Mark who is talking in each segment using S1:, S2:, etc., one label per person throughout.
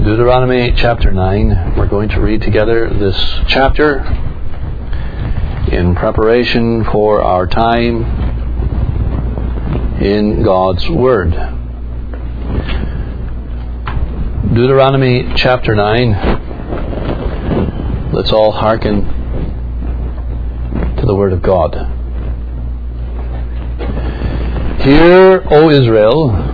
S1: Deuteronomy chapter 9. We're going to read together this chapter in preparation for our time in God's Word. Deuteronomy chapter 9. Let's all hearken to the Word of God. Hear, O Israel,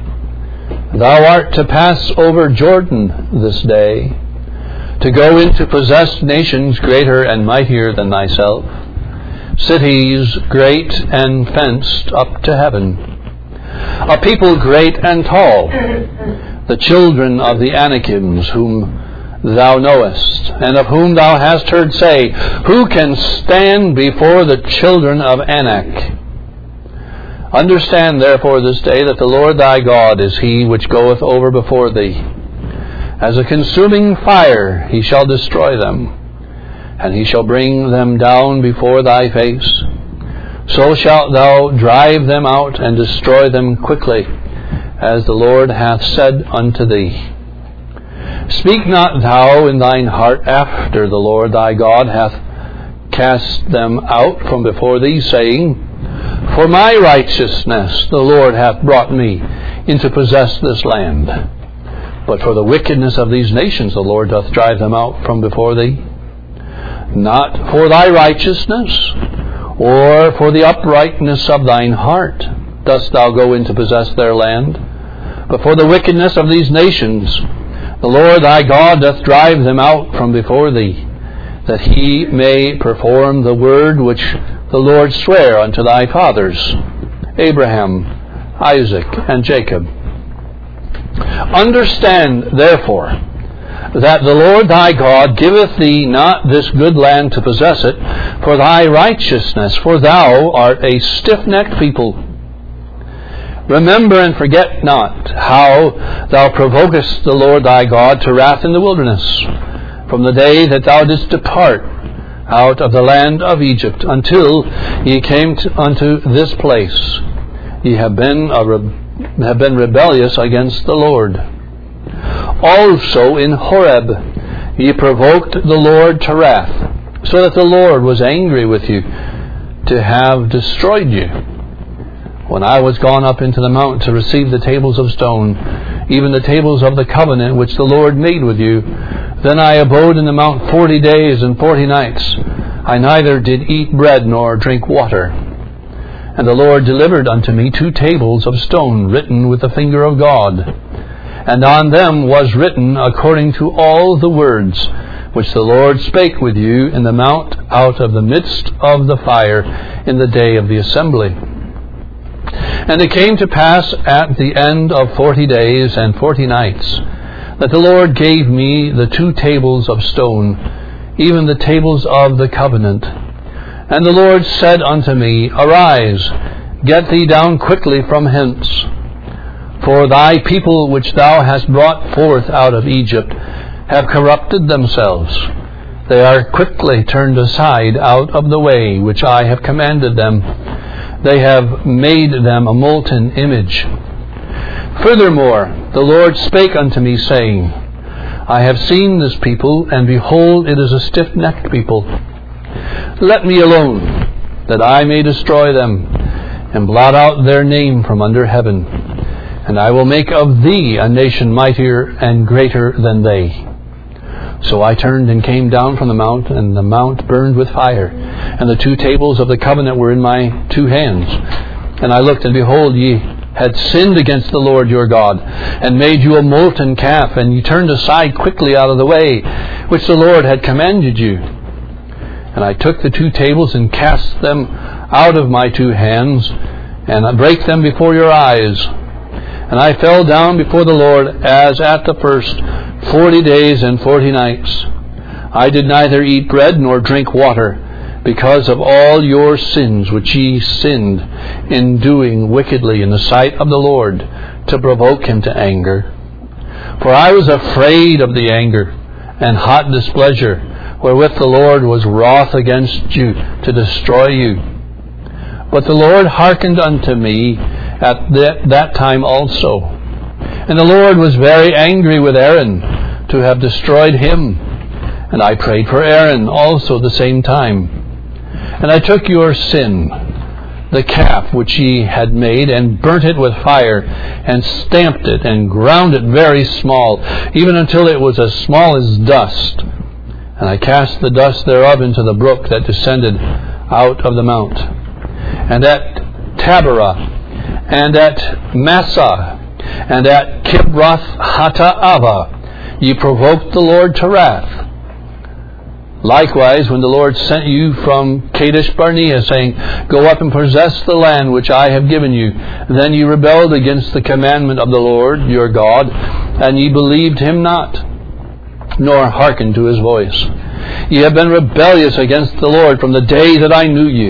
S1: thou art to pass over Jordan this day, to go in to possess nations greater and mightier than thyself, cities great and fenced up to heaven, a people great and tall, the children of the Anakims, whom thou knowest, and of whom thou hast heard say, who can stand before the children of Anak? Understand therefore this day that the Lord thy God is He which goeth over before thee. As a consuming fire He shall destroy them, and He shall bring them down before thy face. So shalt thou drive them out and destroy them quickly, as the Lord hath said unto thee. Speak not thou in thine heart after the Lord thy God hath cast them out from before thee, saying, for my righteousness the Lord hath brought me in to possess this land. But for the wickedness of these nations the Lord doth drive them out from before thee. Not for thy righteousness, or for the uprightness of thine heart dost thou go in to possess their land, but for the wickedness of these nations the Lord thy God doth drive them out from before thee, that He may perform the word which the Lord sware unto thy fathers, Abraham, Isaac, and Jacob. Understand, therefore, that the Lord thy God giveth thee not this good land to possess it for thy righteousness, for thou art a stiff-necked people. Remember and forget not how thou provokest the Lord thy God to wrath in the wilderness, from the day that thou didst depart out of the land of Egypt, until ye came unto this place. Ye have been rebellious against the Lord. Also in Horeb ye provoked the Lord to wrath, so that the Lord was angry with you to have destroyed you. When I was gone up into the mount to receive the tables of stone, even the tables of the covenant which the Lord made with you, then I abode in the mount 40 days and 40 nights. I neither did eat bread nor drink water. And the Lord delivered unto me 2 tables of stone written with the finger of God. And on them was written according to all the words which the Lord spake with you in the mount out of the midst of the fire in the day of the assembly. And it came to pass at the end of 40 days and 40 nights, that the Lord gave me the 2 tables of stone, even the tables of the covenant. And the Lord said unto me, arise, get thee down quickly from hence. For thy people which thou hast brought forth out of Egypt have corrupted themselves. They are quickly turned aside out of the way which I have commanded them. They have made them a molten image. Furthermore, the Lord spake unto me, saying, I have seen this people, and behold, it is a stiff-necked people. Let me alone, that I may destroy them, and blot out their name from under heaven. And I will make of thee a nation mightier and greater than they. So I turned and came down from the mount, and the mount burned with fire, and the 2 tables of the covenant were in my 2 hands. And I looked, and behold, ye had sinned against the Lord your God, and made you a molten calf, and ye turned aside quickly out of the way which the Lord had commanded you. And I took the 2 tables and cast them out of my 2 hands, and I brake them before your eyes. And I fell down before the Lord as at the first 40 days and 40 nights. I did neither eat bread nor drink water, because of all your sins which ye sinned in doing wickedly in the sight of the Lord, to provoke Him to anger. For I was afraid of the anger and hot displeasure, wherewith the Lord was wroth against you to destroy you. But the Lord hearkened unto me at that time also. And the Lord was very angry with Aaron, to have destroyed him. And I prayed for Aaron also the same time. And I took your sin, the calf which ye had made, and burnt it with fire, and stamped it, and ground it very small, even until it was as small as dust. And I cast the dust thereof into the brook that descended out of the mount. And at Taberah, and at Massah, and at Kibroth Hattaavah, ye provoked the Lord to wrath. Likewise, when the Lord sent you from Kadesh Barnea, saying, Go up and possess the land which I have given you, then ye rebelled against the commandment of the Lord your God, and ye believed him not, nor hearkened to his voice. Ye have been rebellious against the Lord from the day that I knew you.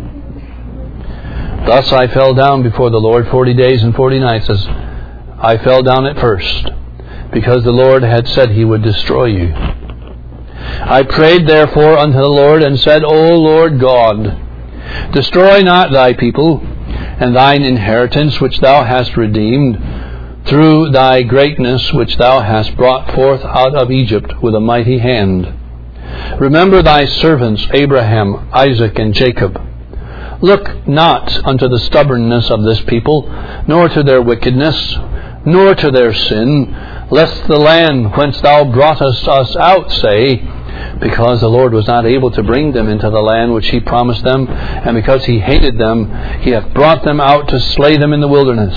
S1: Thus I fell down before the Lord 40 days and 40 nights, as I fell down at first, because the Lord had said he would destroy you. I prayed therefore unto the Lord, and said, O Lord God, destroy not thy people, and thine inheritance which thou hast redeemed, through thy greatness which thou hast brought forth out of Egypt with a mighty hand. Remember thy servants Abraham, Isaac, and Jacob. Look not unto the stubbornness of this people, nor to their wickedness, nor to their sin, lest the land whence thou broughtest us out say, because the Lord was not able to bring them into the land which he promised them, and because he hated them, he hath brought them out to slay them in the wilderness.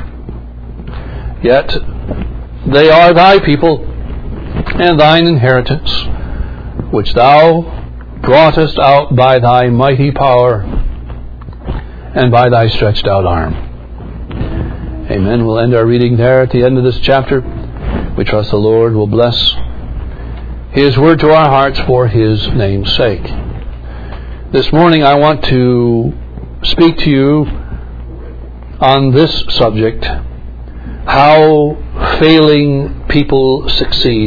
S1: Yet they are thy people, and thine inheritance, which thou broughtest out by thy mighty power, and by thy stretched out arm. Amen. We'll end our reading there at the end of this chapter. We trust the Lord will bless his word to our hearts for his name's sake. This morning I want to speak to you on this subject: how failing people succeed.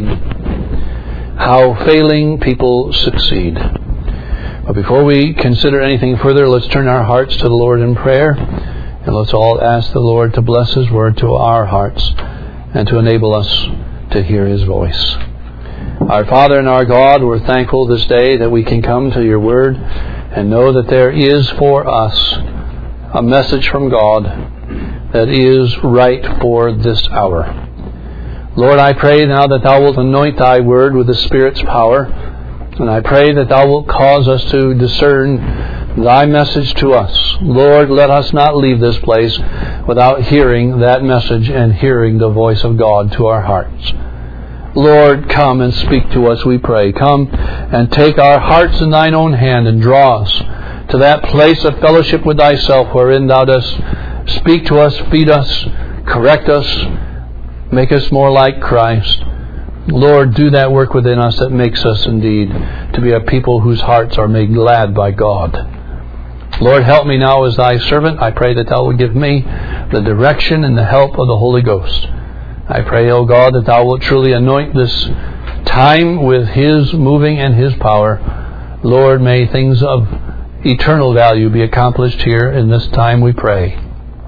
S1: How failing people succeed. But before we consider anything further, let's turn our hearts to the Lord in prayer, and let's all ask the Lord to bless his word to our hearts and to enable us to hear his voice. Our Father and our God, we're thankful this day that we can come to your word and know that there is for us a message from God that is right for this hour. Lord, I pray now that thou wilt anoint thy word with the Spirit's power, and I pray that thou wilt cause us to discern thy message to us. Lord, let us not leave this place without hearing that message and hearing the voice of God to our hearts. Lord, come and speak to us, we pray. Come and take our hearts in thine own hand and draw us to that place of fellowship with thyself wherein thou dost speak to us, feed us, correct us, make us more like Christ. Lord, do that work within us that makes us indeed to be a people whose hearts are made glad by God. Lord, help me now as thy servant. I pray that thou will give me the direction and the help of the Holy Ghost. I pray, O God, that thou wilt truly anoint this time with his moving and his power. Lord, may things of eternal value be accomplished here in this time, we pray.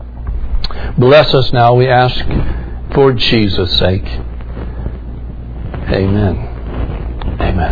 S1: Bless us now, we ask, for Jesus' sake. Amen. Amen.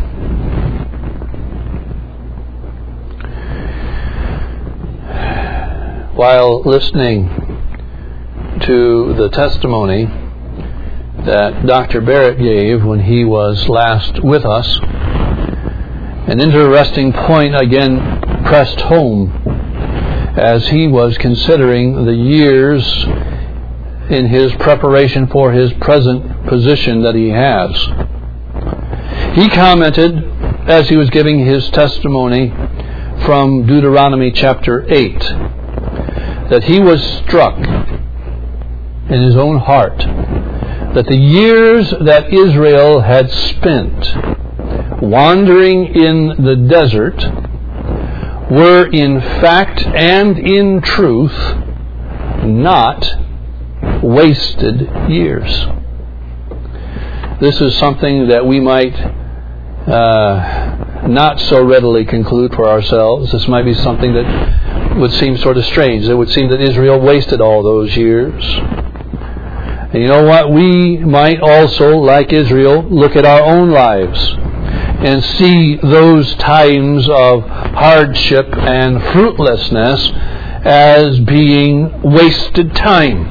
S1: While listening to the testimony that Dr. Barrett gave when he was last with us, an interesting point again pressed home as he was considering the years in his preparation for his present position that he has. He commented, as he was giving his testimony from Deuteronomy chapter 8, that he was struck in his own heart that the years that Israel had spent wandering in the desert were in fact and in truth not wasted years. This is something that we might not so readily conclude for ourselves. This might be something that would seem sort of strange. It would seem that Israel wasted all those years. And you know what? We might also, like Israel, look at our own lives and see those times of hardship and fruitlessness as being wasted time.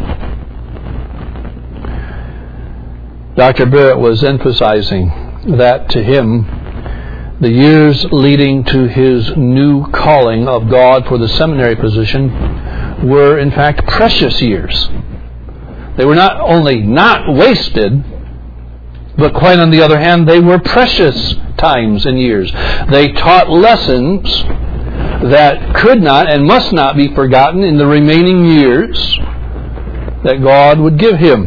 S1: Dr. Barrett was emphasizing that to him, the years leading to his new calling of God for the seminary position were in fact precious years. They were not only not wasted, but quite on the other hand, they were precious times and years. They taught lessons that could not and must not be forgotten in the remaining years that God would give him.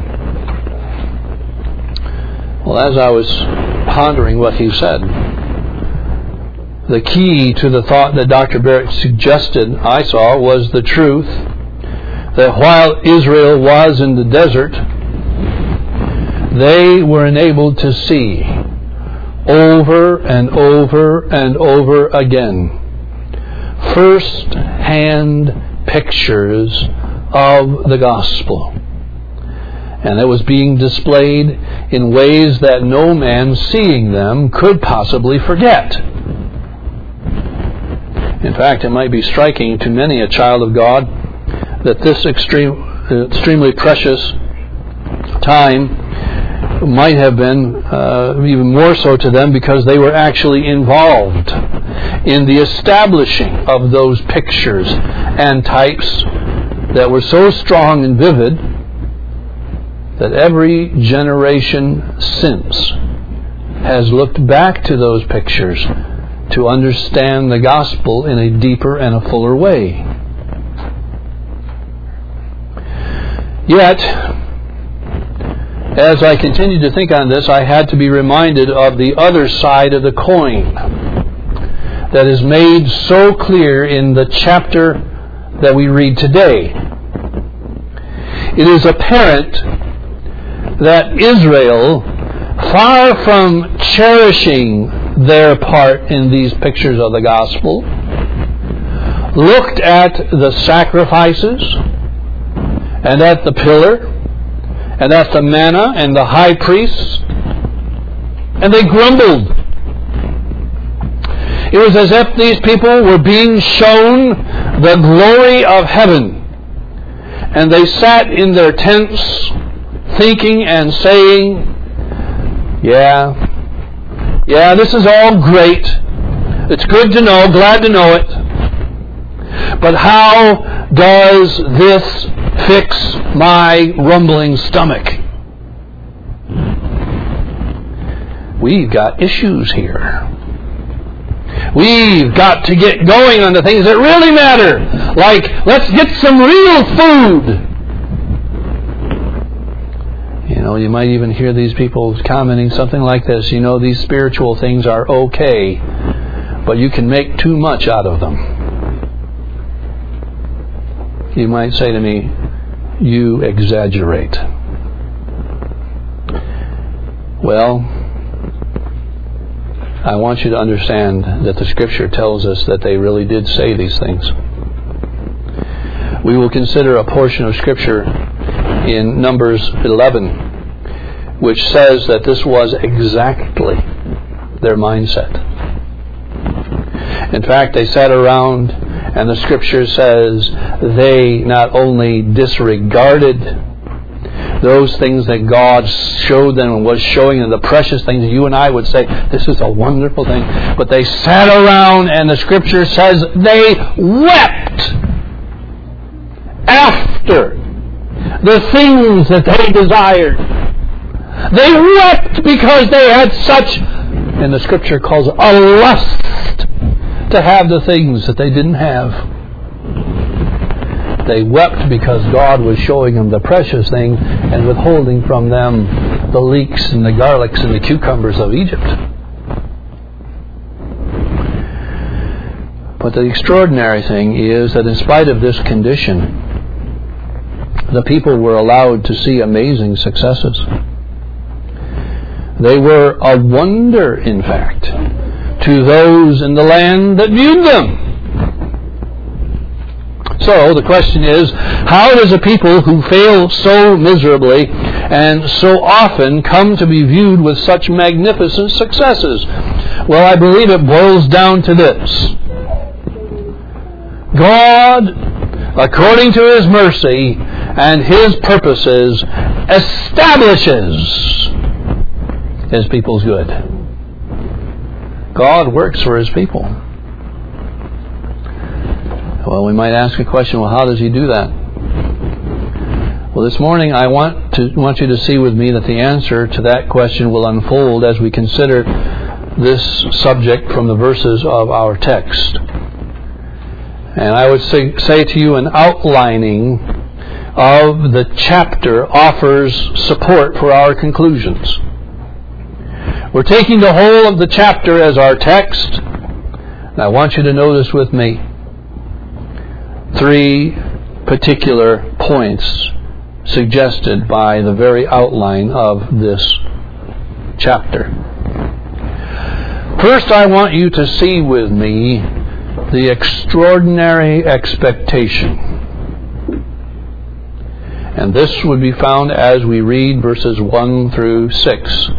S1: Well, as I was pondering what he said, the key to the thought that Dr. Barrett suggested I saw was the truth that while Israel was in the desert, they were enabled to see over and over and over again first-hand pictures of the gospel. And it was being displayed in ways that no man seeing them could possibly forget. In fact, it might be striking to many a child of God that this extremely precious time might have been even more so to them because they were actually involved in the establishing of those pictures and types that were so strong and vivid that every generation since has looked back to those pictures to understand the gospel in a deeper and a fuller way. Yet, as I continued to think on this, I had to be reminded of the other side of the coin that is made so clear in the chapter that we read today. It is apparent that Israel, far from cherishing their part in these pictures of the gospel, looked at the sacrifices and at the pillar and at the manna and the high priests, and they grumbled. It was as if these people were being shown the glory of heaven, and they sat in their tents thinking and saying, yeah, this is all great. It's good to know, glad to know it. But how does this fix my rumbling stomach? We've got issues here. We've got to get going on the things that really matter. Like, let's get some real food. You know, you might even hear these people commenting something like this. You know, these spiritual things are okay, but you can make too much out of them. You might say to me, you exaggerate. Well, I want you to understand that the Scripture tells us that they really did say these things. We will consider a portion of Scripture in Numbers 11, which says that this was exactly their mindset. In fact, they sat around, and the Scripture says they not only disregarded those things that God showed them and was showing them, the precious things that you and I would say, this is a wonderful thing, but they sat around, and the Scripture says they wept after the things that they desired. They wept because they had such, and the Scripture calls it, a lust to have the things that they didn't have. They wept because God was showing them the precious thing and withholding from them the leeks and the garlics and the cucumbers of Egypt. But the extraordinary thing is that in spite of this condition, the people were allowed to see amazing successes. They were a wonder, in fact, to those in the land that viewed them. So the question is, how does a people who fail so miserably and so often come to be viewed with such magnificent successes? Well, I believe it boils down to this. God, according to His mercy and His purposes, establishes His people's good. God works for His people. Well, we might ask a question, well, how does He do that? Well, this morning I want you to see with me that the answer to that question will unfold as we consider this subject from the verses of our text. And I would say to you, an outlining of the chapter offers support for our conclusions. We're taking the whole of the chapter as our text, and I want you to notice with me 3 particular points suggested by the very outline of this chapter. First, I want you to see with me the extraordinary expectation. And this would be found as we read verses 1 through 6.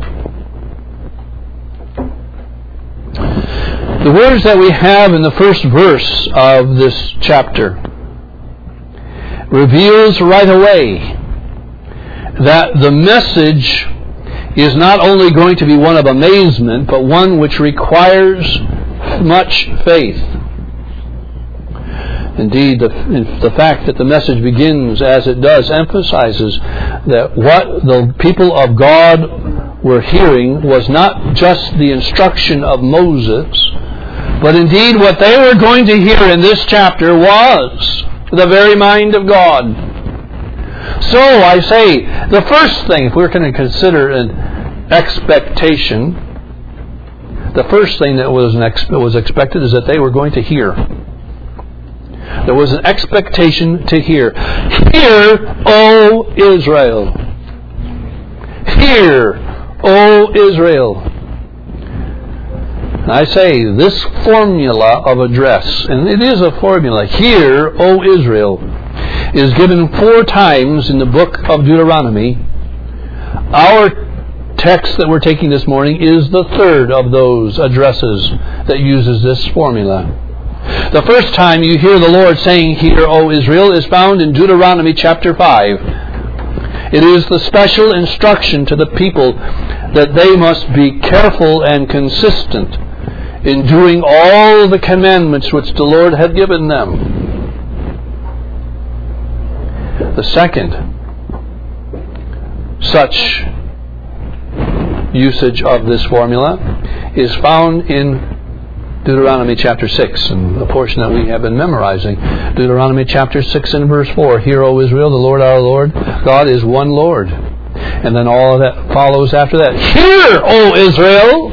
S1: The words that we have in the first verse of this chapter reveals right away that the message is not only going to be one of amazement, but one which requires much faith. Indeed, the fact that the message begins as it does emphasizes that what the people of God were hearing was not just the instruction of Moses, but indeed what they were going to hear in this chapter was the very mind of God. So I say, the first thing, if we're going to consider an expectation, the first thing that was expected is that they were going to hear. There was an expectation to hear. Hear, O Israel. Hear, O Israel. I say, this formula of address, and it is a formula, hear, O Israel, is given 4 times in the book of Deuteronomy. Our text that we're taking this morning is the 3rd of those addresses that uses this formula. The first time you hear the Lord saying, Hear, O Israel, is found in Deuteronomy chapter 5. It is the special instruction to the people that they must be careful and consistent in doing all the commandments which the Lord had given them. The second such usage of this formula is found in Deuteronomy chapter 6, and the portion that we have been memorizing. Deuteronomy chapter 6 and verse 4. Hear, O Israel, the Lord our Lord, God is one Lord. And then all of that follows after that. Hear, O Israel!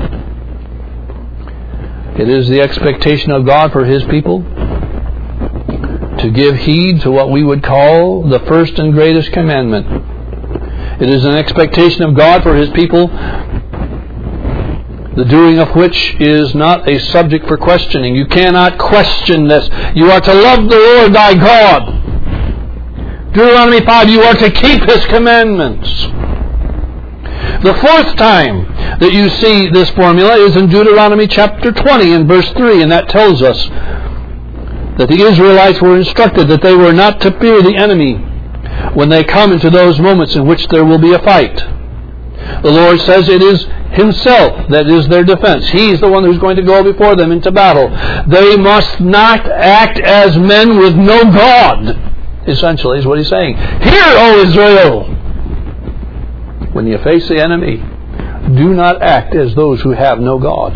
S1: It is the expectation of God for His people to give heed to what we would call the first and greatest commandment. It is an expectation of God for His people, the doing of which is not a subject for questioning. You cannot question this. You are to love the Lord thy God. Deuteronomy 5, you are to keep His commandments. The 4th time that you see this formula is in Deuteronomy chapter 20 and verse 3, and that tells us that the Israelites were instructed that they were not to fear the enemy when they come into those moments in which there will be a fight. The Lord says it is Himself that is their defense. He's the one who's going to go before them into battle. They must not act as men with no God, essentially, is what He's saying. Hear, O Israel! When you face the enemy, do not act as those who have no God.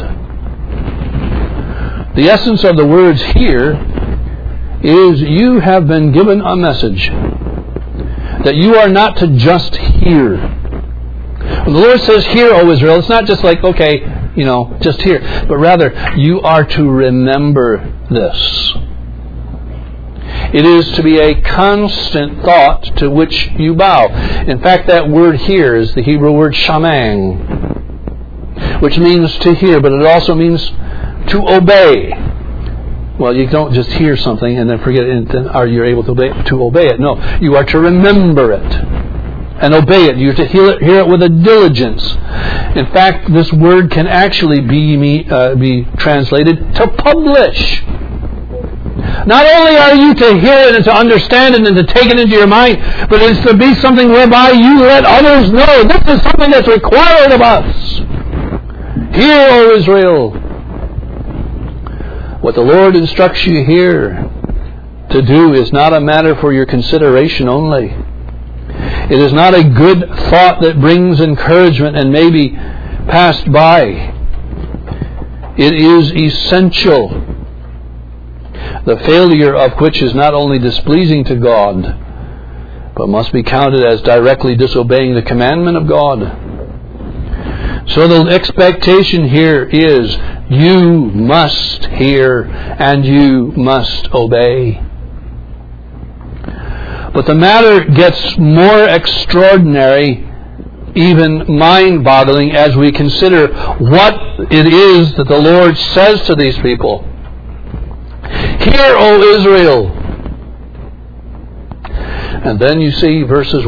S1: The essence of the words here is you have been given a message that you are not to just hear. When the Lord says, Hear, O Israel, it's not just like, okay, just hear. But rather, you are to remember this. It is to be a constant thought to which you bow. In fact, that word here is the Hebrew word shamang, which means to hear, but it also means to obey. Well, you don't just hear something and then forget it, and then are you able to obey it? No, you are to remember it and obey it. You are to hear it with a diligence. In fact, this word can actually be translated to publish. Not only are you to hear it and to understand it and to take it into your mind, but it's to be something whereby you let others know. This is something that's required of us. Hear, O Israel. What the Lord instructs you here to do is not a matter for your consideration only. It is not a good thought that brings encouragement and may be passed by. It is essential, the failure of which is not only displeasing to God, but must be counted as directly disobeying the commandment of God. So the expectation here is you must hear and you must obey. But the matter gets more extraordinary, even mind-boggling, as we consider what it is that the Lord says to these people. Hear, O Israel. And then you see verses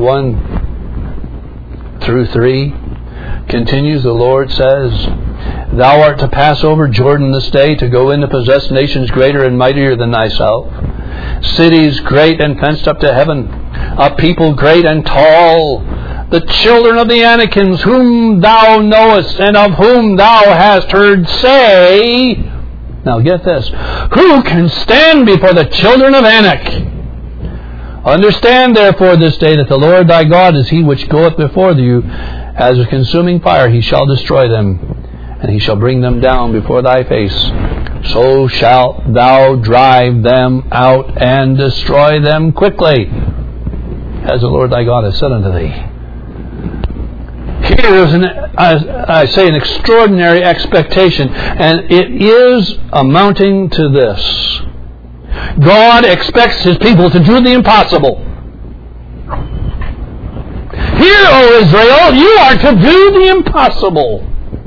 S1: 1 through 3 continues, the Lord says, Thou art to pass over Jordan this day, to go in to possess nations greater and mightier than thyself, cities great and fenced up to heaven, a people great and tall, the children of the Anakims, whom thou knowest, and of whom thou hast heard say. Now get this. Who can stand before the children of Anak? Understand therefore this day that the Lord thy God is he which goeth before you as a consuming fire. He shall destroy them, and he shall bring them down before thy face. So shalt thou drive them out and destroy them quickly, as the Lord thy God has said unto thee. Here is an extraordinary expectation, and it is amounting to this. God expects His people to do the impossible. Hear, O Israel, you are to do the impossible.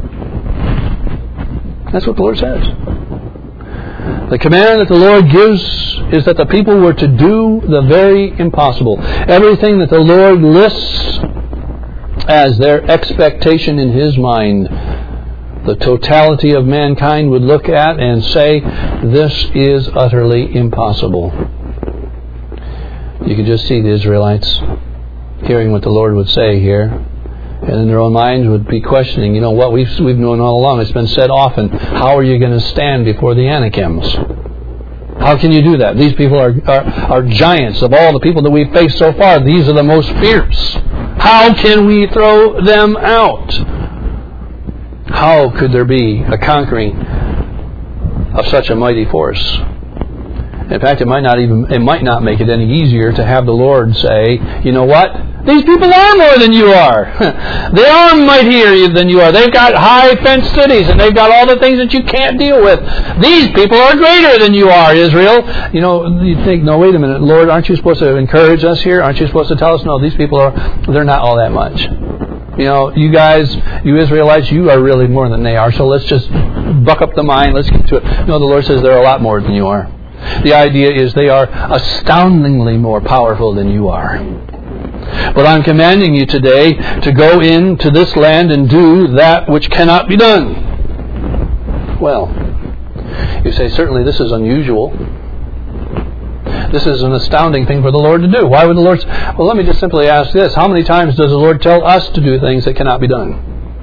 S1: That's what the Lord says. The command that the Lord gives is that the people were to do the very impossible. Everything that the Lord lists as their expectation in His mind, the totality of mankind would look at and say, this is utterly impossible. You can just see the Israelites hearing what the Lord would say here, and in their own minds would be questioning, what we've known all along. It's been said often, how are you going to stand before the Anakims? How can you do that? These people are giants. Of all the people that we've faced so far, these are the most fierce. How can we throw them out? How could there be a conquering of such a mighty force? In fact, it might not make it any easier to have the Lord say, you know what? These people are more than you are. They are mightier than you are. They've got high fenced cities, and they've got all the things that you can't deal with. These people are greater than you are, Israel. You think, no, wait a minute, Lord, aren't you supposed to encourage us here? Aren't you supposed to tell us, no, these people they're not all that much. You guys, you Israelites, you are really more than they are, so let's just buck up the mind, let's get to it. No, the Lord says they're a lot more than you are. The idea is they are astoundingly more powerful than you are. But I'm commanding you today to go into this land and do that which cannot be done. Well, you say, certainly this is unusual. This is an astounding thing for the Lord to do. Why would the Lord... Well, let me just simply ask this. How many times does the Lord tell us to do things that cannot be done?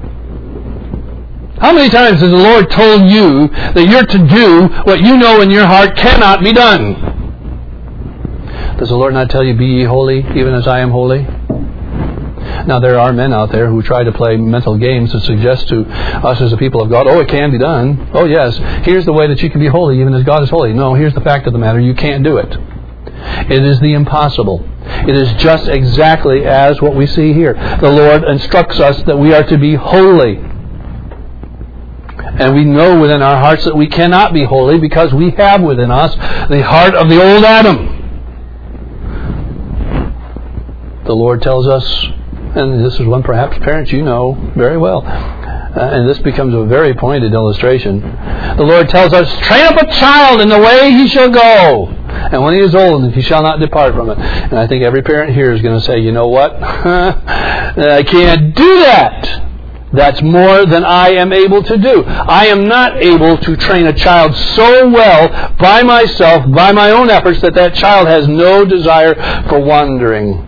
S1: How many times has the Lord told you that you're to do what you know in your heart cannot be done? Does the Lord not tell you, be ye holy, even as I am holy? Now, there are men out there who try to play mental games to suggest to us as a people of God, it can be done. Oh, yes, here's the way that you can be holy, even as God is holy. No, here's the fact of the matter. You can't do it. It is the impossible. It is just exactly as what we see here. The Lord instructs us that we are to be holy. And we know within our hearts that we cannot be holy because we have within us the heart of the old Adam. The Lord tells us, and this is one perhaps parents you know very well, and this becomes a very pointed illustration. The Lord tells us, train up a child in the way he shall go, and when he is old, he shall not depart from it. And I think every parent here is going to say, you know what? I can't do that. That's more than I am able to do. I am not able to train a child so well by myself, by my own efforts, that child has no desire for wandering.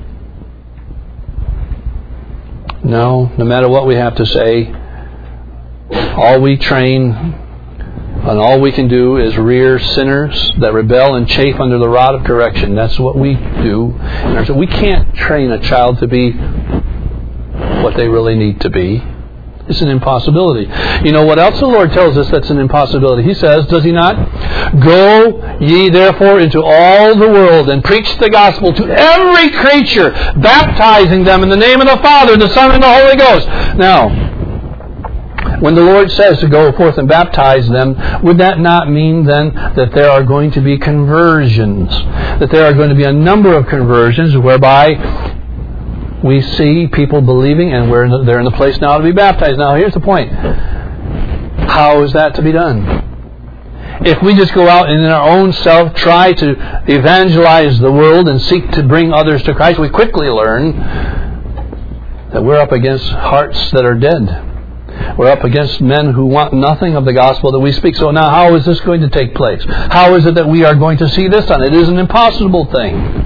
S1: No matter what we have to say, all we train and all we can do is rear sinners that rebel and chafe under the rod of correction. That's what we do. So we can't train a child to be what they really need to be. It's an impossibility. You know what else the Lord tells us that's an impossibility? He says, does He not? Go ye therefore into all the world and preach the gospel to every creature, baptizing them in the name of the Father, the Son, and the Holy Ghost. Now, when the Lord says to go forth and baptize them, would that not mean then that there are going to be conversions? That there are going to be a number of conversions whereby we see people believing, and they're in the place now to be baptized. Now, here's the point. How is that to be done? If we just go out and in our own self try to evangelize the world and seek to bring others to Christ, we quickly learn that we're up against hearts that are dead. We're up against men who want nothing of the gospel that we speak. So now, how is this going to take place? How is it that we are going to see this done? It is an impossible thing.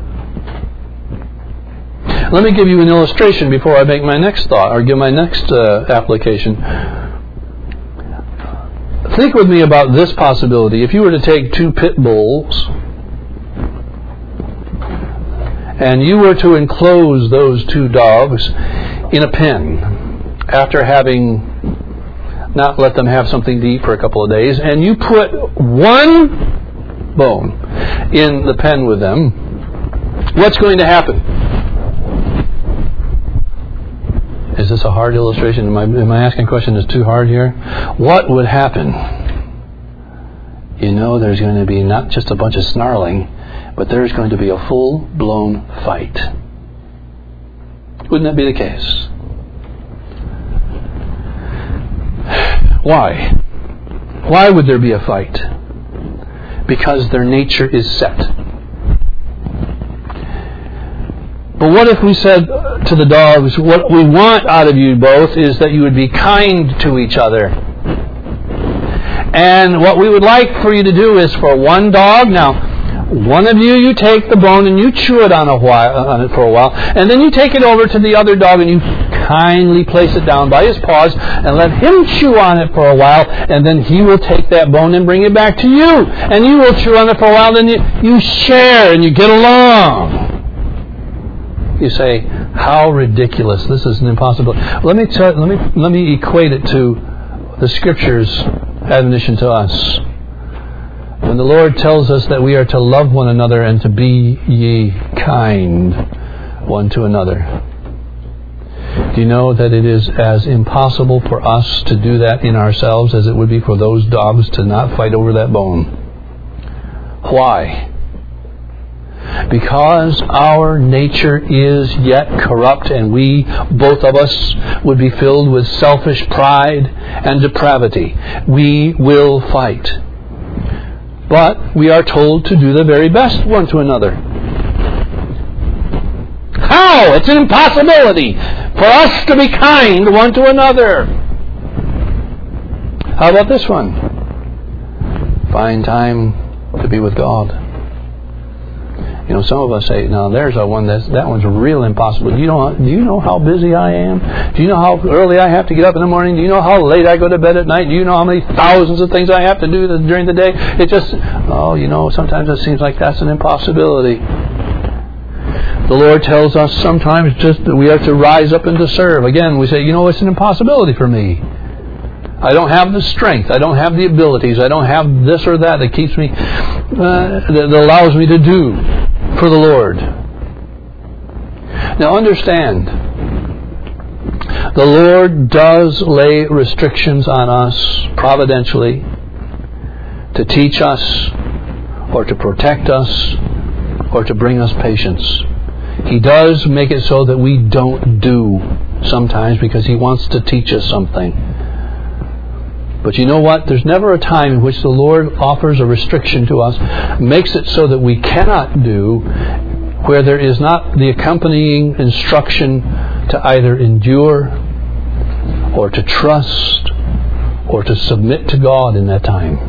S1: Let me give you an illustration before I make my next thought, or give my next application. Think with me about this possibility. If you were to take two pit bulls and you were to enclose those two dogs in a pen after having not let them have something to eat for a couple of days, and you put one bone in the pen with them, what's going to happen? Is this a hard illustration? Am I asking a question that's too hard here? What would happen? You know, there's going to be not just a bunch of snarling, but there's going to be a full-blown fight. Wouldn't that be the case? Why? Why would there be a fight? Because their nature is set. But what if we said to the dogs, what we want out of you both is that you would be kind to each other. And what we would like for you to do is for one dog, now, one of you take the bone and you chew it on it for a while, and then you take it over to the other dog and you kindly place it down by his paws and let him chew on it for a while, and then he will take that bone and bring it back to you. And you will chew on it for a while, then you share and you get along. You say, how ridiculous. This is an impossibility. Let me equate it to the Scripture's admonition to us. When the Lord tells us that we are to love one another and to be ye kind one to another. Do you know that it is as impossible for us to do that in ourselves as it would be for those dogs to not fight over that bone? Why? Because our nature is yet corrupt, and we, both of us, would be filled with selfish pride and depravity. We will fight. But we are told to do the very best one to another. How? It's an impossibility for us to be kind one to another. How about this one? Find time to be with God. You know, some of us say, "Now, there's a one that one's real impossible." Do you know how busy I am? Do you know how early I have to get up in the morning? Do you know how late I go to bed at night? Do you know how many thousands of things I have to do during the day? It just, sometimes it seems like that's an impossibility. The Lord tells us sometimes just that we have to rise up and to serve. Again, we say, it's an impossibility for me. I don't have the strength. I don't have the abilities. I don't have this or that that keeps me, that allows me to do for the Lord. Now understand, the Lord does lay restrictions on us providentially to teach us or to protect us or to bring us patience. He does make it so that we don't do sometimes because He wants to teach us something. But you know what? There's never a time in which the Lord offers a restriction to us, makes it so that we cannot do, where there is not the accompanying instruction to either endure or to trust or to submit to God in that time.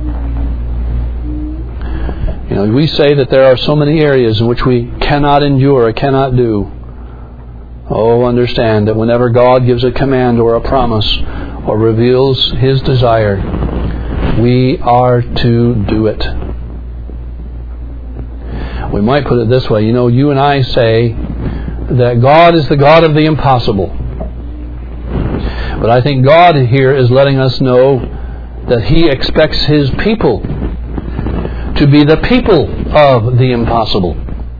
S1: You know, we say that there are so many areas in which we cannot endure or cannot do. Oh, understand that whenever God gives a command or a promise or reveals His desire, we are to do it. We might put it this way. You know, you and I say that God is the God of the impossible. But I think God here is letting us know that He expects His people to be the people of the impossible.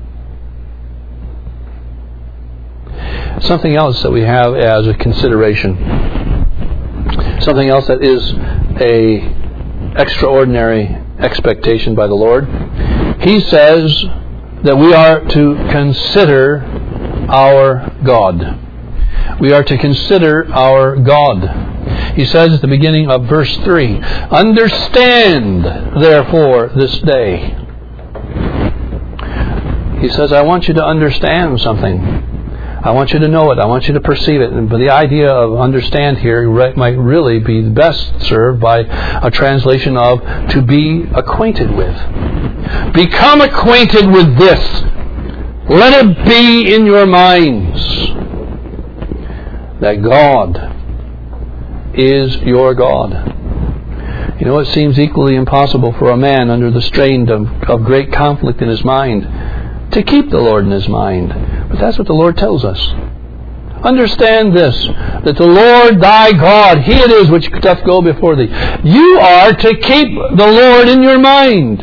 S1: Something else that we have as a consideration, something else that is a extraordinary expectation by the Lord. He says that we are to consider our God. We are to consider our God. He says at the beginning of verse 3, "Understand, therefore, this day." He says, I want you to understand something. I want you to know it. I want you to perceive it. But the idea of understand here might really be best served by a translation of to be acquainted with. Become acquainted with this. Let it be in your minds that God is your God. You know, it seems equally impossible for a man under the strain of great conflict in his mind to keep the Lord in his mind. But that's what the Lord tells us. Understand this, that the Lord thy God, He it is which doth go before thee. You are to keep the Lord in your mind.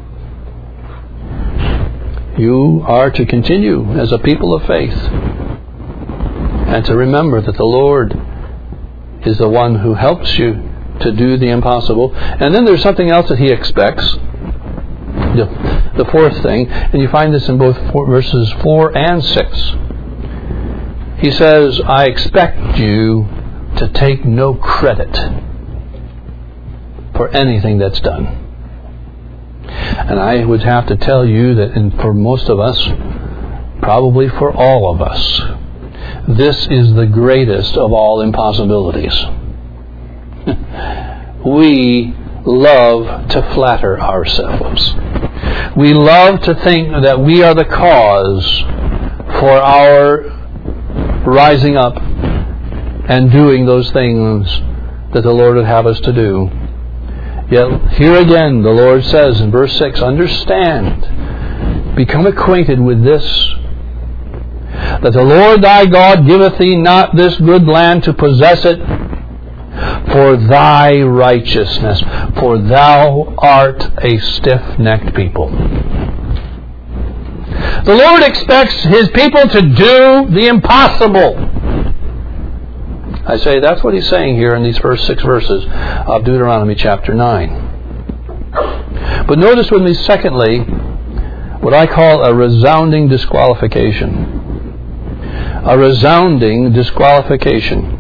S1: You are to continue as a people of faith and to remember that the Lord is the one who helps you to do the impossible. And then there's something else that He expects. The fourth thing, and you find this in both verses 4 and 6. He says, I expect you to take no credit for anything that's done. And I would have to tell you that for most of us, probably for all of us, this is the greatest of all impossibilities. We love to flatter ourselves. We love to think that we are the cause for our rising up and doing those things that the Lord would have us to do. Yet here again the Lord says in verse 6, understand, become acquainted with this, that the Lord thy God giveth thee not this good land to possess it for thy righteousness, for thou art a stiff-necked people. The Lord expects His people to do the impossible. I say that's what He's saying here in these first 6 verses of Deuteronomy chapter 9. But notice with me, secondly, what I call a resounding disqualification. A resounding disqualification.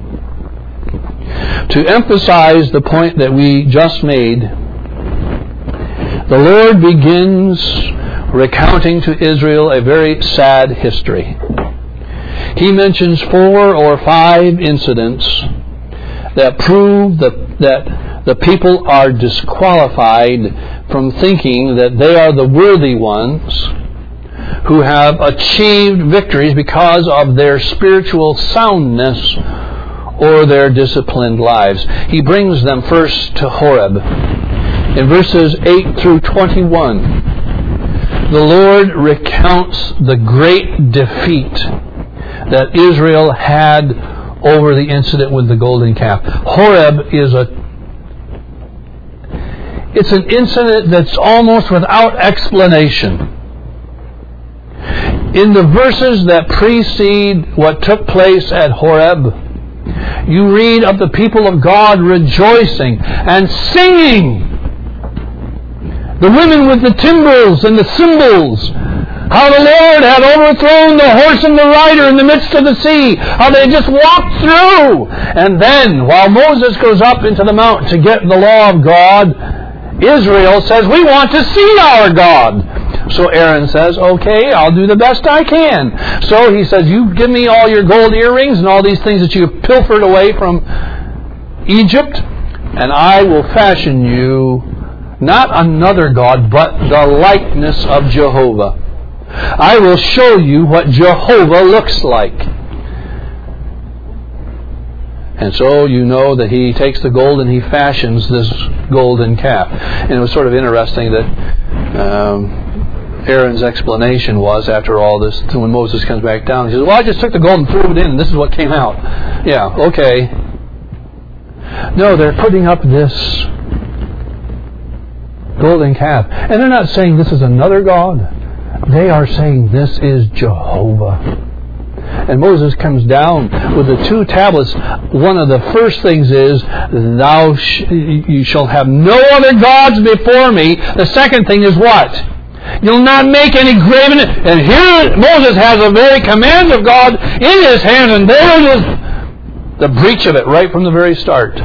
S1: To emphasize the point that we just made, the Lord begins recounting to Israel a very sad history. He mentions 4 or 5 incidents that prove that the people are disqualified from thinking that they are the worthy ones who have achieved victories because of their spiritual soundness or their disciplined lives. He brings them first to Horeb. In verses 8 through 21, the Lord recounts the great defeat that Israel had over the incident with the golden calf. Horeb is it's an incident that's almost without explanation. In the verses that precede what took place at Horeb, you read of the people of God rejoicing and singing. The women with the timbrels and the cymbals How the Lord had overthrown the horse and the rider in the midst of the sea. How they just walked through. And then, while Moses goes up into the mountain to get the law of God, Israel says, we want to see our God. So Aaron says, okay, I'll do the best I can. So he says, you give me all your gold earrings and all these things that you pilfered away from Egypt, and I will fashion you not another God, but the likeness of Jehovah. I will show you what Jehovah looks like. And so you know that he takes the gold and he fashions this golden calf. And it was sort of interesting that Aaron's explanation was, after all this, when Moses comes back down, he says, well, I just took the gold and threw it in, and this is what came out. Yeah, okay. No, they're putting up this golden calf. And they're not saying this is another God. They are saying this is Jehovah. And Moses comes down with the 2 tablets. One of the first things is, you shall have no other gods before me. The second thing is what? You'll not make any graven. And here Moses has a very command of God in his hand, and there it is, the breach of it right from the very start.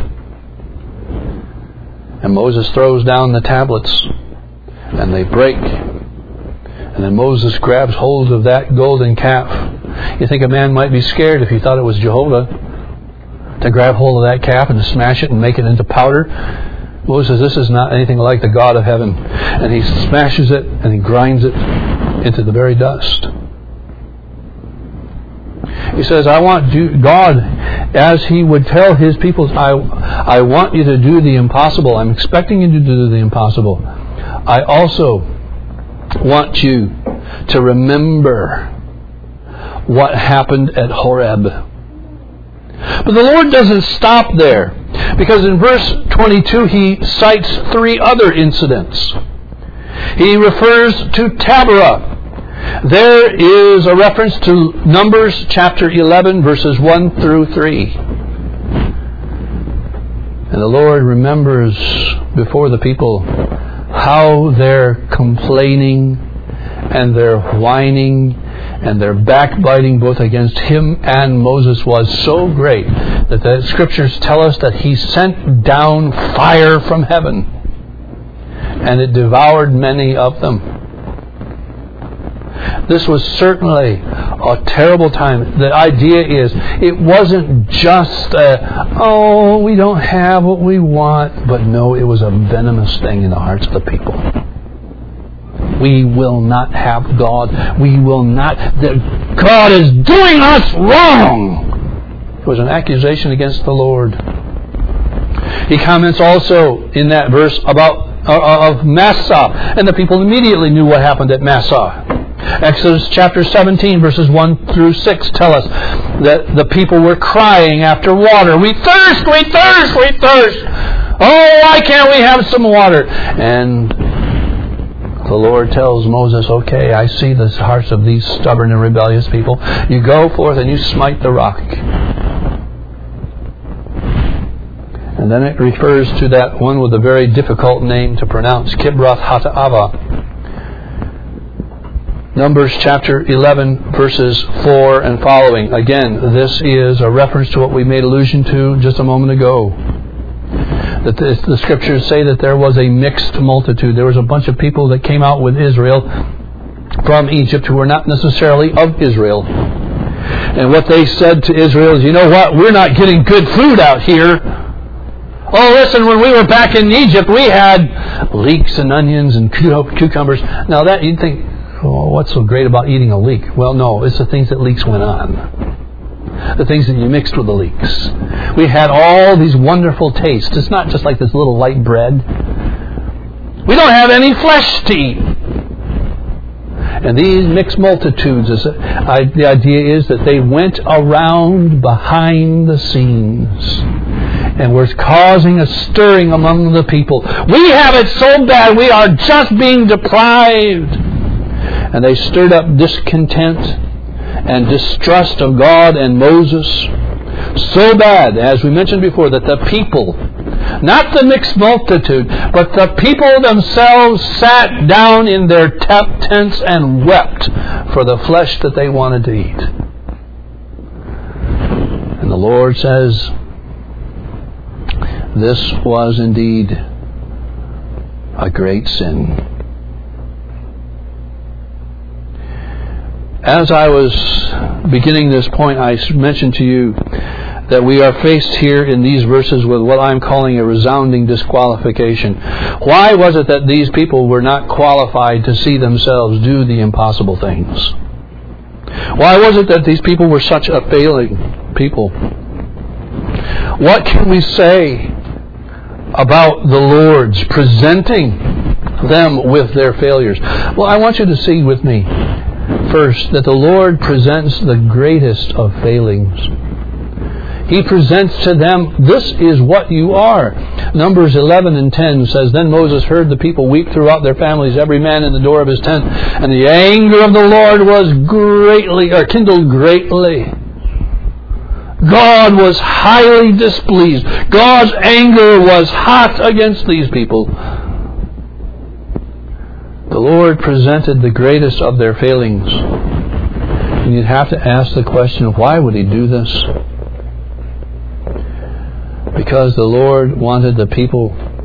S1: And Moses throws down the tablets, and they break. And then Moses grabs hold of that golden calf. You think a man might be scared if he thought it was Jehovah, to grab hold of that calf and to smash it and make it into powder. Moses says, this is not anything like the God of heaven. And he smashes it and he grinds it into the very dust. He says, I want God, as he would tell his people, I want you to do the impossible. I'm expecting you to do the impossible. I also want you to remember what happened at Horeb. But the Lord doesn't stop there, because in verse 22 he cites 3 other incidents. He refers to Taberah. There is a reference to Numbers chapter 11, verses 1 through 3. And the Lord remembers before the people how their complaining and their whining and their backbiting both against him and Moses was so great that the Scriptures tell us that he sent down fire from heaven, and it devoured many of them. This was certainly a terrible time. The idea is, it wasn't just we don't have what we want, but no, it was a venomous thing in the hearts of the people. We will not have God. We will not. God is doing us wrong. It was an accusation against the Lord. He comments also in that verse about of Massah, and the people immediately knew what happened at Massah. Exodus chapter 17 verses 1 through 6 tell us that the people were crying after water. We thirst, we thirst, we thirst. Oh, why can't we have some water? And the Lord tells Moses, okay, I see the hearts of these stubborn and rebellious people. You go forth and you smite the rock. And then it refers to that one with a very difficult name to pronounce, Kibroth Hattaavah. Numbers chapter 11, verses 4 and following. Again, this is a reference to what we made allusion to just a moment ago. That the Scriptures say that there was a mixed multitude. There was a bunch of people that came out with Israel from Egypt who were not necessarily of Israel. And what they said to Israel is, you know what, we're not getting good food out here. Oh, listen, when we were back in Egypt, we had leeks and onions and cucumbers. Now that, you'd think, oh, what's so great about eating a leek? Well, no, it's the things that leeks went on. The things that you mixed with the leeks. We had all these wonderful tastes. It's not just like this little light bread. We don't have any flesh to eat. And these mixed multitudes, the idea is that they went around behind the scenes and were causing a stirring among the people. We have it so bad, we are just being deprived. And they stirred up discontent and distrust of God and Moses so bad, as we mentioned before, that the people, Not the mixed multitude, but the people themselves sat down in their tents and wept for the flesh that they wanted to eat. And the Lord says, this was indeed a great sin. As I was beginning this point, I mentioned to you that we are faced here in these verses with what I'm calling a resounding disqualification. Why was it that these people were not qualified to see themselves do the impossible things? Why was it that these people were such a failing people? What can we say about the Lord's presenting them with their failures? Well, I want you to see with me first that the Lord presents the greatest of failings. He presents to them, this is what you are. Numbers 11 and 10 says, Then Moses heard the people weep throughout their families, every man in the door of his tent, and the anger of the Lord was kindled greatly. God was highly displeased. God's anger was hot against these people. The Lord presented the greatest of their failings. And you'd have to ask the question, why would He do this? Because the Lord wanted the people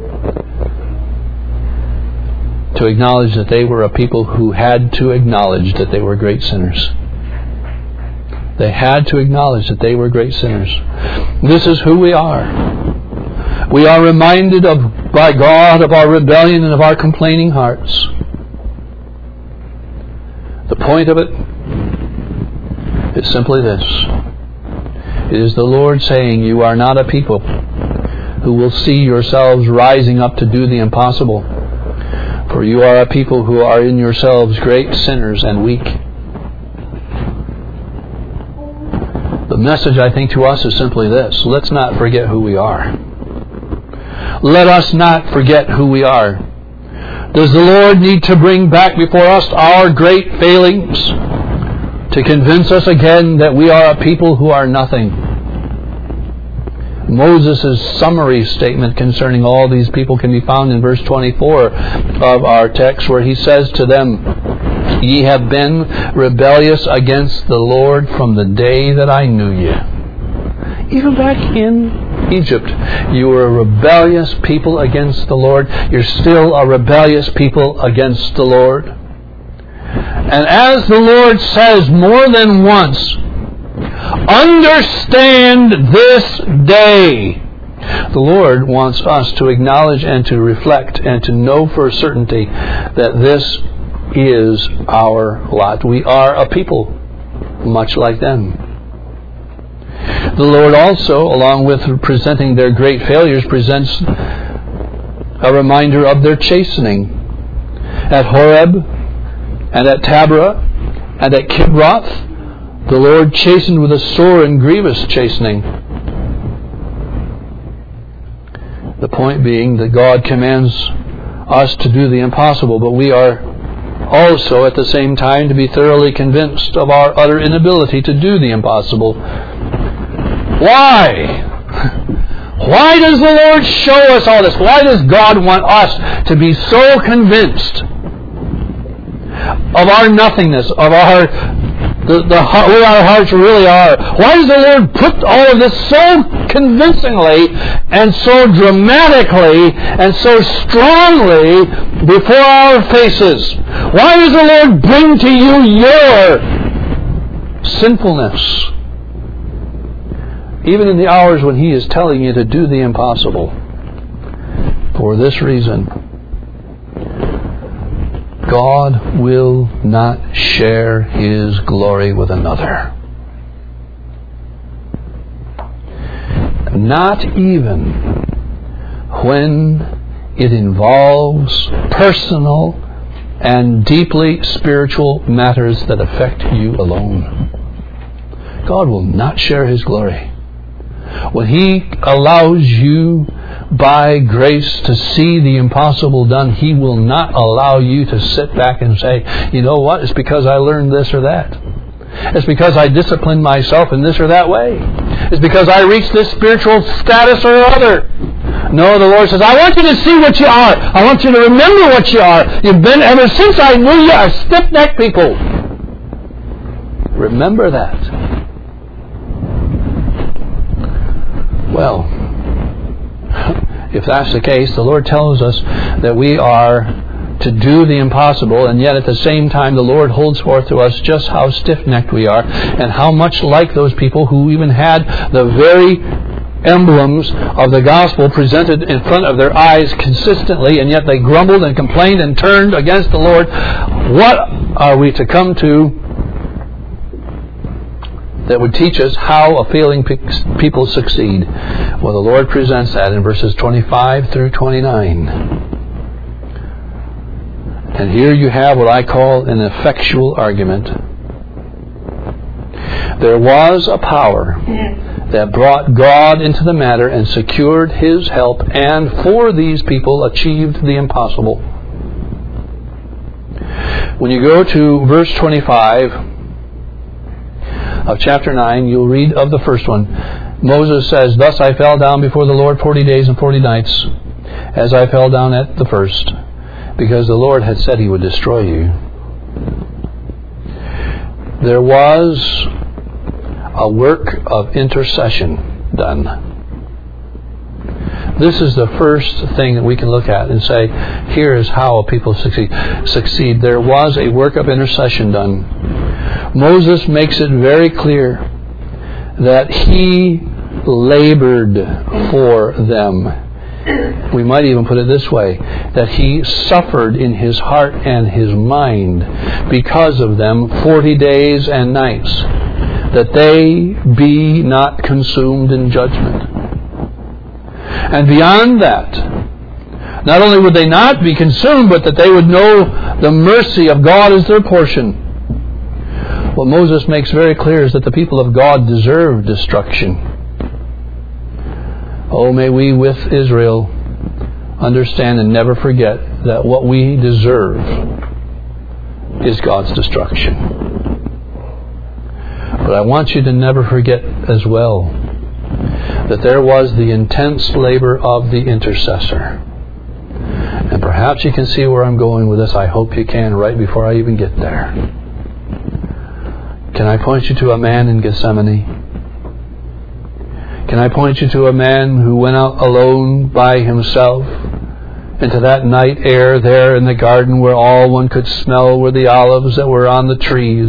S1: to acknowledge that they were a people who had to acknowledge that they were great sinners. They had to acknowledge that they were great sinners. This is who we are. We are reminded by God of our rebellion and of our complaining hearts. The point of it is simply this. It is the Lord saying, you are not a people who will see yourselves rising up to do the impossible. For you are a people who are in yourselves great sinners and weak. The message, I think, to us is simply this. Let's not forget who we are. Let us not forget who we are. Does the Lord need to bring back before us our great failings to convince us again that we are a people who are nothing? Moses' summary statement concerning all these people can be found in verse 24 of our text, where he says to them, Ye have been rebellious against the Lord from the day that I knew you. Even back in Egypt, you were a rebellious people against the Lord. You're still a rebellious people against the Lord. And as the Lord says more than once, understand this day. The Lord wants us to acknowledge and to reflect and to know for certainty that this is our lot. We are a people much like them. The Lord also, along with presenting their great failures, presents a reminder of their chastening. At Horeb and at Taberah and at Kibroth, the Lord chastened with a sore and grievous chastening. The point being that God commands us to do the impossible, but we are also at the same time to be thoroughly convinced of our utter inability to do the impossible. Why? Why does the Lord show us all this? Why does God want us to be so convinced of our nothingness, of our who our hearts really are? Why does the Lord put all of this so convincingly and so dramatically and so strongly before our faces? Why does the Lord bring to you your sinfulness, even in the hours when He is telling you to do the impossible? For this reason, God will not share His glory with another. Not even when it involves personal and deeply spiritual matters that affect you alone. God will not share His glory. When He allows you by grace to see the impossible done, He will not allow you to sit back and say, you know what, it's because I learned this or that. It's because I disciplined myself in this or that way. It's because I reached this spiritual status or other. No, the Lord says, I want you to see what you are. I want you to remember what you are. You've been, ever since I knew you, a stiff-necked people. Remember that. Well, if that's the case, the Lord tells us that we are to do the impossible, and yet at the same time the Lord holds forth to us just how stiff-necked we are, and how much like those people who even had the very emblems of the gospel presented in front of their eyes consistently, and yet they grumbled and complained and turned against the Lord. What are we to come to that would teach us how a failing people succeed? Well, the Lord presents that in verses 25 through 29. And here you have what I call an effectual argument. There was a power that brought God into the matter and secured His help, and for these people achieved the impossible. When you go to verse 25 of chapter 9, you'll read of the first one. Moses says, Thus I fell down before the Lord 40 days and 40 nights, as I fell down at the first, because the Lord had said He would destroy you. There was a work of intercession done. This is the first thing that we can look at and say, here is how a people succeed. There was a work of intercession done. Moses makes it very clear that he labored for them. We might even put it this way, that he suffered in his heart and his mind because of them 40 days and nights, that they be not consumed in judgment. And beyond that, not only would they not be consumed, but that they would know the mercy of God as their portion. What Moses makes very clear is that the people of God deserve destruction. Oh, may we with Israel understand and never forget that what we deserve is God's destruction. But I want you to never forget as well that there was the intense labor of the intercessor. And perhaps you can see where I'm going with this. I hope you can right before I even get there. Can I point you to a man in Gethsemane? Can I point you to a man who went out alone by himself into that night air there in the garden where all one could smell were the olives that were on the trees?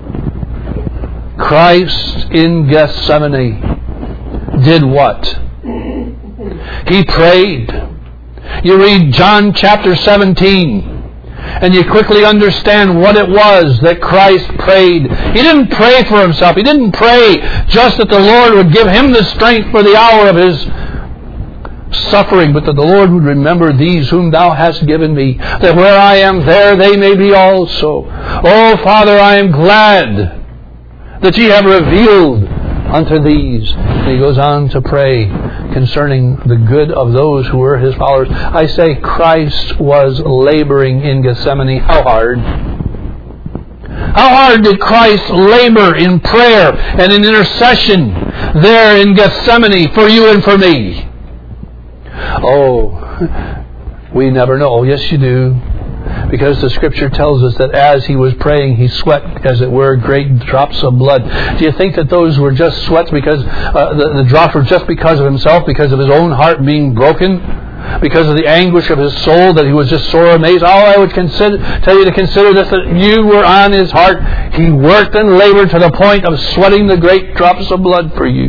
S1: Christ in Gethsemane did what? He prayed. You read John chapter 17, and you quickly understand what it was that Christ prayed. He didn't pray for Himself. He didn't pray just that the Lord would give Him the strength for the hour of His suffering, but that the Lord would remember these whom Thou hast given me, that where I am, there they may be also. Oh, Father, I am glad that Ye have revealed unto these. And he goes on to pray concerning the good of those who were His followers. I say Christ was laboring in Gethsemane. How hard? How hard did Christ labor in prayer and in intercession there in Gethsemane for you and for me? Oh, we never know. Oh, yes, you do. Because the Scripture tells us that as He was praying, He sweat, as it were, great drops of blood. Do you think that those were just sweats because the drops were just because of Himself, because of His own heart being broken, because of the anguish of His soul, that He was just sore amazed? Oh, I would tell you to consider this, that you were on His heart. He worked and labored to the point of sweating the great drops of blood for you.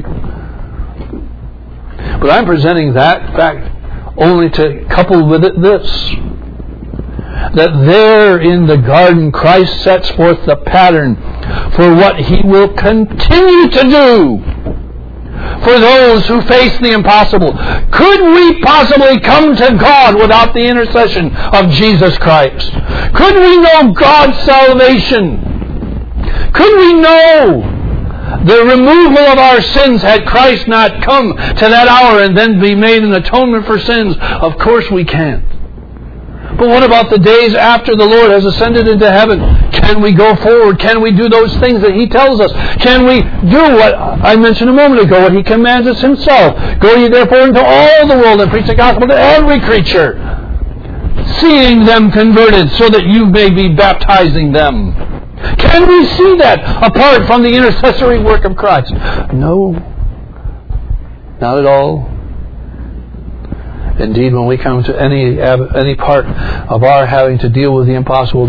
S1: But I'm presenting that fact only to couple with it this, that there in the garden Christ sets forth the pattern for what He will continue to do for those who face the impossible. Could we possibly come to God without the intercession of Jesus Christ? Could we know God's salvation? Could we know the removal of our sins had Christ not come to that hour and then be made an atonement for sins? Of course we can't. But what about the days after the Lord has ascended into heaven? Can we go forward? Can we do those things that He tells us? Can we do what I mentioned a moment ago, what He commands us Himself? Go ye therefore into all the world and preach the gospel to every creature, seeing them converted, so that you may be baptizing them. Can we see that apart from the intercessory work of Christ? No, not at all. Indeed, when we come to any part of our having to deal with the impossible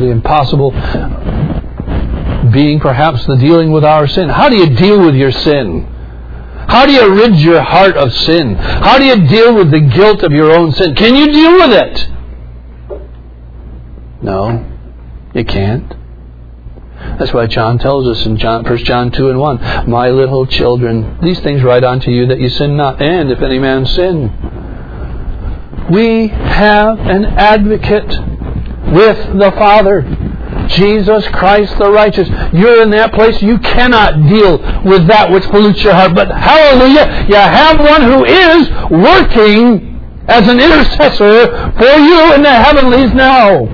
S1: being perhaps the dealing with our sin. How do you deal with your sin? How do you rid your heart of sin? How do you deal with the guilt of your own sin? Can you deal with it? No, you can't. That's why John tells us in 1 John 2 and 1, my little children, these things write unto you that you sin not. And if any man sin, we have an advocate with the Father, Jesus Christ the righteous. You're in that place. You cannot deal with that which pollutes your heart. But hallelujah, you have one who is working as an intercessor for you in the heavenlies now.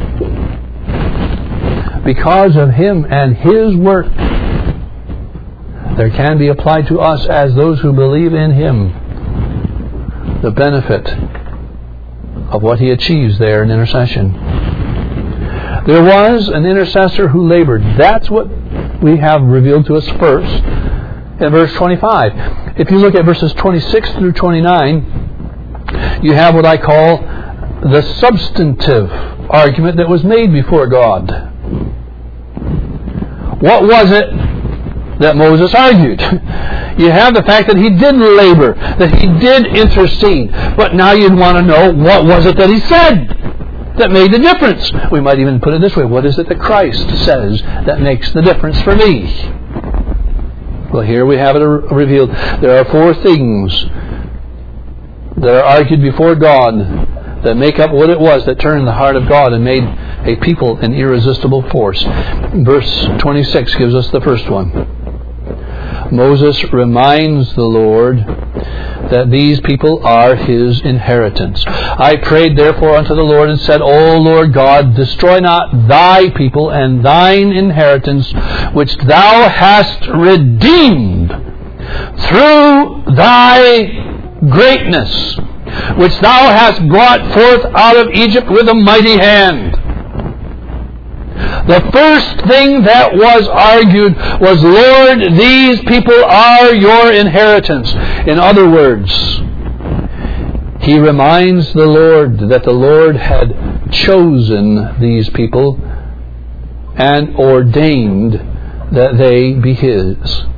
S1: Because of Him and His work, there can be applied to us as those who believe in Him the benefit of what He achieves there in intercession. There was an intercessor who labored. That's what we have revealed to us first in verse 25. If you look at verses 26 through 29, you have what I call the substantive argument that was made before God. What was it that Moses argued? You have the fact that he did labor, that he did intercede. But now you'd want to know, what was it that he said that made the difference? We might even put it this way. What is it that Christ says that makes the difference for me? Well, here we have it revealed. There are 4 things that are argued before God that make up what it was that turned the heart of God and made a people an irresistible force. Verse 26 gives us the first one. Moses reminds the Lord that these people are His inheritance. I prayed therefore unto the Lord and said, O Lord God, destroy not Thy people and Thine inheritance, which Thou hast redeemed through Thy greatness, which Thou hast brought forth out of Egypt with a mighty hand. The first thing that was argued was, Lord, these people are Your inheritance. In other words, he reminds the Lord that the Lord had chosen these people and ordained that they be His.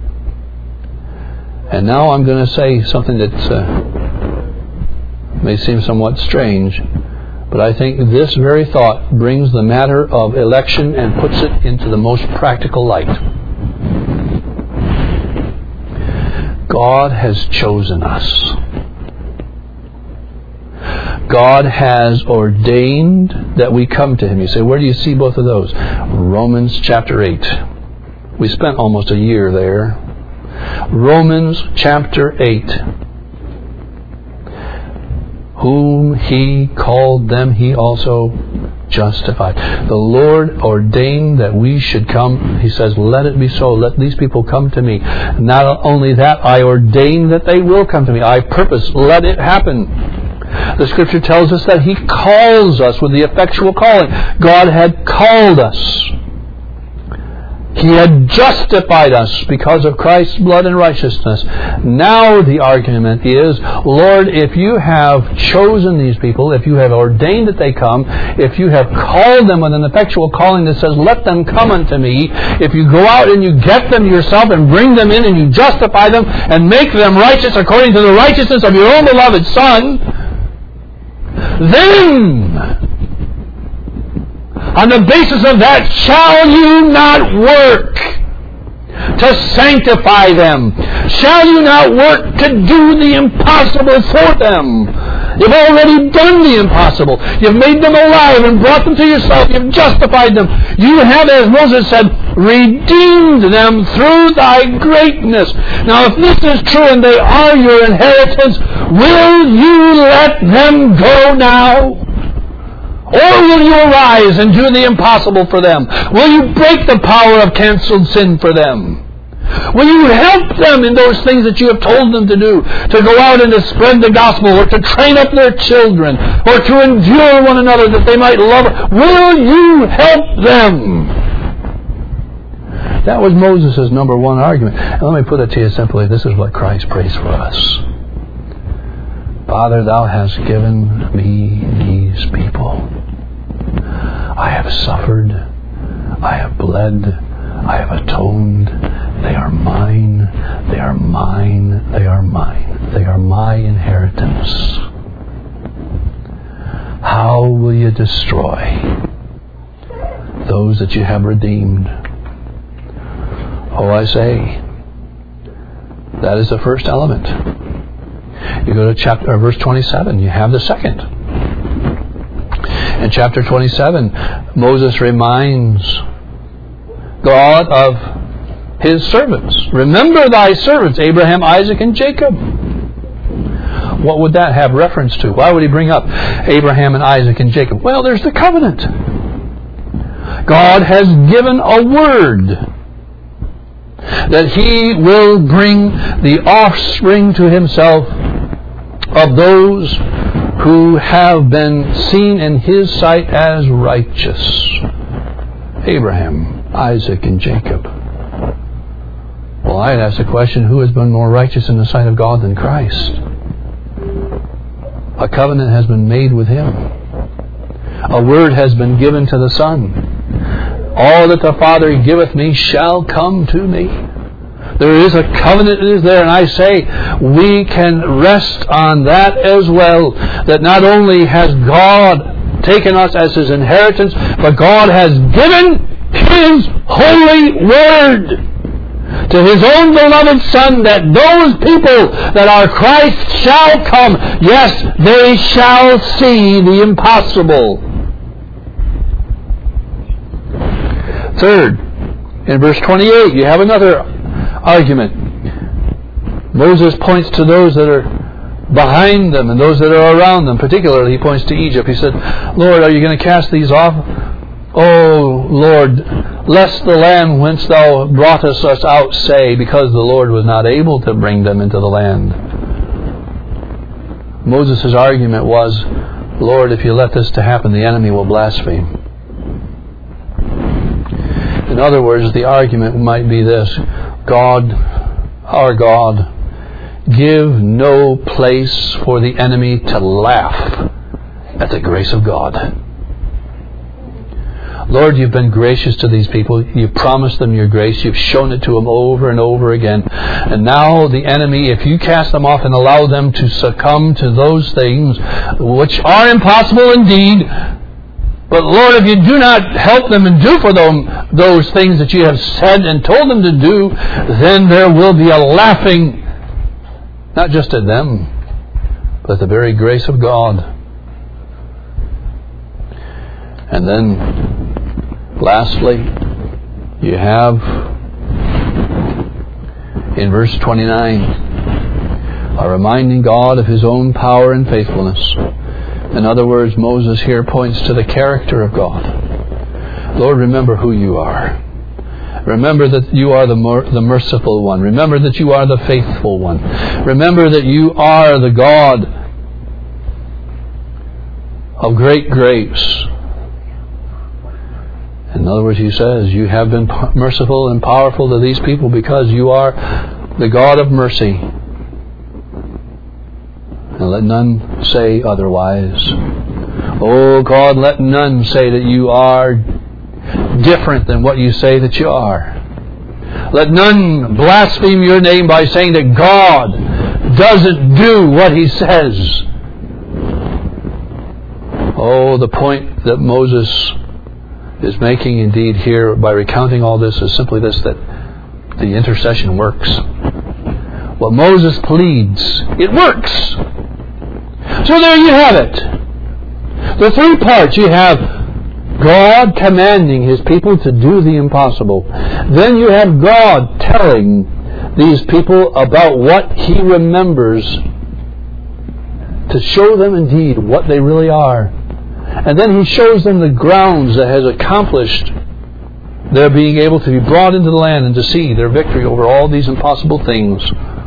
S1: And now I'm going to say something that may seem somewhat strange, but I think this very thought brings the matter of election and puts it into the most practical light. God has chosen us. God has ordained that we come to Him. You say, where do you see both of those? Romans chapter 8. We spent almost a year there. Romans chapter 8. Whom He called, them He also justified. The Lord ordained that we should come. He says, let it be so. Let these people come to me. Not only that, I ordain that they will come to me. I purpose, let it happen. The Scripture tells us that He calls us with the effectual calling. God had called us. He had justified us because of Christ's blood and righteousness. Now the argument is, Lord, if You have chosen these people, if You have ordained that they come, if You have called them with an effectual calling that says, let them come unto me, if You go out and You get them Yourself and bring them in and You justify them and make them righteous according to the righteousness of Your own beloved Son, then on the basis of that, shall You not work to sanctify them? Shall You not work to do the impossible for them? You've already done the impossible. You've made them alive and brought them to Yourself. You've justified them. You have, as Moses said, redeemed them through Thy greatness. Now, if this is true and they are Your inheritance, will You let them go now? Or will you arise and do the impossible for them? Will you break the power of canceled sin for them? Will you help them in those things that you have told them to do? To go out and to spread the gospel, or to train up their children, or to endure one another that they might love. Will you help them? That was Moses' number one argument. And let me put it to you simply. This is what Christ prays for us. Father, Thou hast given me these people. I have suffered. I have bled. I have atoned. They are mine. They are mine. They are mine. They are my inheritance. How will you destroy those that you have redeemed? Oh, I say, that is the first element. You go to verse 27, you have the second. In chapter 27, Moses reminds God of His servants. Remember Thy servants, Abraham, Isaac, and Jacob. What would that have reference to? Why would He bring up Abraham and Isaac and Jacob? Well, there's the covenant. God has given a word that He will bring the offspring to Himself of those who have been seen in His sight as righteous. Abraham, Isaac, and Jacob. Well, I'd ask the question, who has been more righteous in the sight of God than Christ? A covenant has been made with Him. A word has been given to the Son. All that the Father giveth me shall come to me. There is a covenant that is there, and I say we can rest on that as well, that not only has God taken us as His inheritance, but God has given His holy word to His own beloved Son, that those people that are Christ shall come. Yes, they shall see the impossible. Third, in verse 28, you have another argument. Moses points to those that are behind them and those that are around them. Particularly, he points to Egypt. He said, Lord, are you going to cast these off? Oh, Lord, lest the land whence Thou broughtest us out say, because the Lord was not able to bring them into the land. Moses' argument was, Lord, if you let this to happen, the enemy will blaspheme. In other words, the argument might be this: God, our God, give no place for the enemy to laugh at the grace of God. Lord, You've been gracious to these people. You've promised them Your grace. You've shown it to them over and over again. And now the enemy, if You cast them off and allow them to succumb to those things, which are impossible indeed, but Lord, if You do not help them and do for them those things that You have said and told them to do, then there will be a laughing, not just at them, but at the very grace of God. And then, lastly, you have in verse 29 a reminding God of His own power and faithfulness. In other words, Moses here points to the character of God. Lord, remember who You are. Remember that You are the merciful one. Remember that You are the faithful one. Remember that You are the God of great grace. In other words, He says, You have been merciful and powerful to these people because You are the God of mercy. And let none say otherwise. Oh God, let none say that You are different than what You say that You are. Let none blaspheme Your name by saying that God doesn't do what He says. Oh, the point that Moses is making indeed here by recounting all this is simply this, that the intercession works. What Moses pleads, it works. So there you have it. The three parts. You have God commanding His people to do the impossible. Then you have God telling these people about what He remembers to show them indeed what they really are. And then He shows them the grounds that has accomplished their being able to be brought into the land and to see their victory over all these impossible things.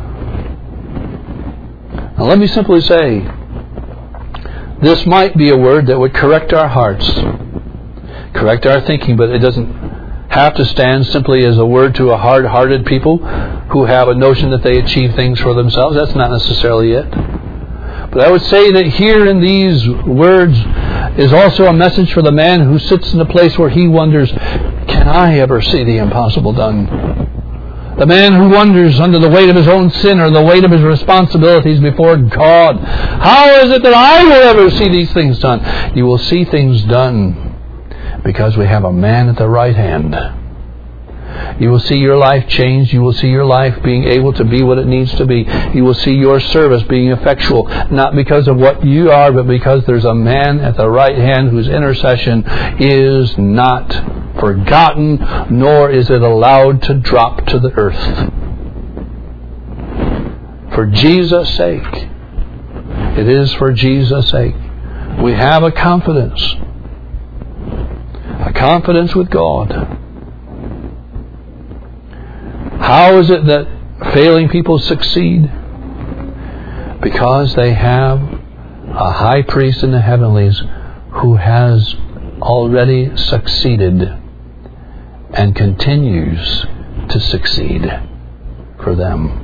S1: Now let me simply say, this might be a word that would correct our hearts, correct our thinking, but it doesn't have to stand simply as a word to a hard-hearted people who have a notion that they achieve things for themselves. That's not necessarily it. But I would say that here in these words is also a message for the man who sits in a place where he wonders, can I ever see the impossible done? The man who wonders under the weight of his own sin or the weight of his responsibilities before God, how is it that I will ever see these things done? You will see things done because we have a man at the right hand. You will see your life changed. You will see your life being able to be what it needs to be. You will see your service being effectual, not because of what you are, but because there's a man at the right hand whose intercession is not forgotten, nor is it allowed to drop to the earth. For Jesus' sake. It is for Jesus' sake. We have a confidence with God. How is it that failing people succeed? Because they have a high priest in the heavenlies who has already succeeded and continues to succeed for them.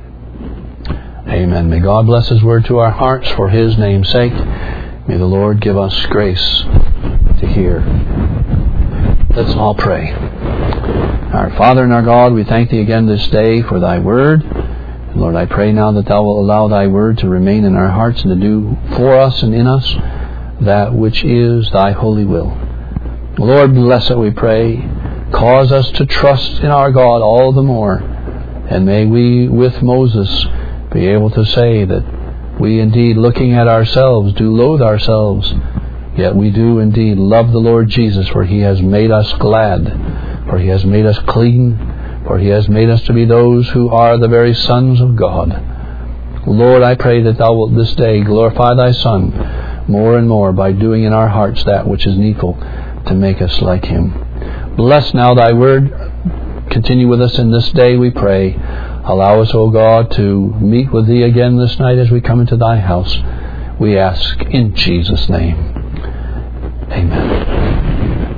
S1: Amen. May God bless His word to our hearts for His name's sake. May the Lord give us grace to hear. Let's all pray. Our Father and our God, we thank Thee again this day for Thy word. And Lord, I pray now that Thou will allow Thy word to remain in our hearts and to do for us and in us that which is Thy holy will. Lord, bless it, we pray. Cause us to trust in our God all the more. And may we, with Moses, be able to say that we indeed, looking at ourselves, do loathe ourselves, yet we do indeed love the Lord Jesus, for He has made us glad, for He has made us clean, for He has made us to be those who are the very sons of God. Lord, I pray that Thou wilt this day glorify Thy Son more and more by doing in our hearts that which is needful to make us like Him. Bless now Thy word. Continue with us in this day, we pray. Allow us, O God, to meet with Thee again this night as we come into Thy house. We ask in Jesus' name.